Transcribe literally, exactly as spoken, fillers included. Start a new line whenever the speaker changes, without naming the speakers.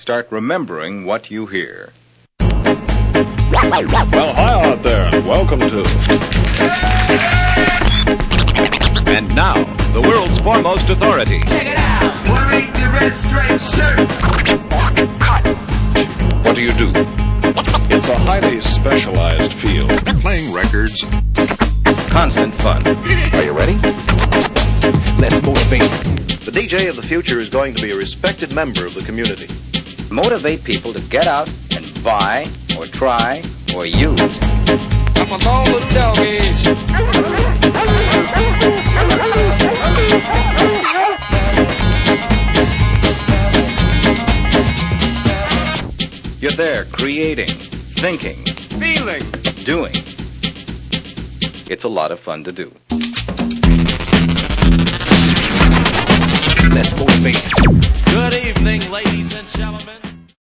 start remembering what you hear.
Well, hi out there, and welcome to...
And now, the world's foremost authority.
Check it out! One ain't the red straight shirt.
Cut! What do you do?
It's a highly specialized field.
Playing records.
Constant fun.
Are you ready?
Let's motivate.
The D J of the future is going to be a respected member of the community.
Motivate people to get out and buy, or try, or use.
I'm a long little dog age.
You're there creating, thinking,
Feeling.
doing. It's a lot of fun to do.
Let's motivate.
Good evening, ladies and gentlemen.